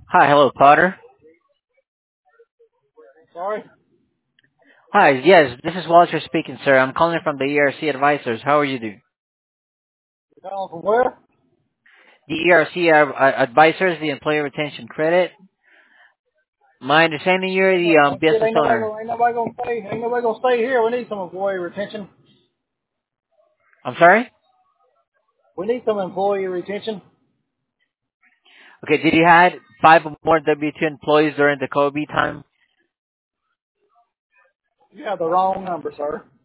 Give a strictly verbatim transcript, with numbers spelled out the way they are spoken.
Hi, hello, Potter. Sorry? Hi, yes, this is Walter speaking, sir. I'm calling from the E R C Advisors. How are you doing? You're calling from where? The E R C uh, uh, Advisors, the Employee Retention Credit. My understanding, you're the um, Well, shit, business ain't nobody owner. gonna, ain't nobody gonna stay, ain't nobody gonna stay here. We need some employee retention. I'm sorry? We need some employee retention. Okay, did you had five or more W two employees during the COVID time? You have the wrong number, sir.